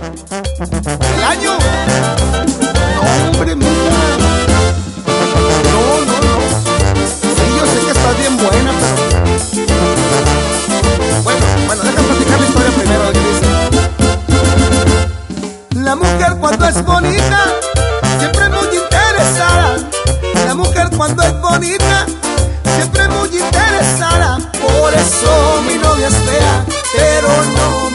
¿El año? No, hombre, mira. No, no, no. Sí, yo sé que estás bien buena, pero... Bueno, déjame platicar la historia primero, que dice. La mujer cuando es bonita, siempre es muy interesada. La mujer cuando es bonita, siempre es muy interesada. Por eso mi novia es fea, pero no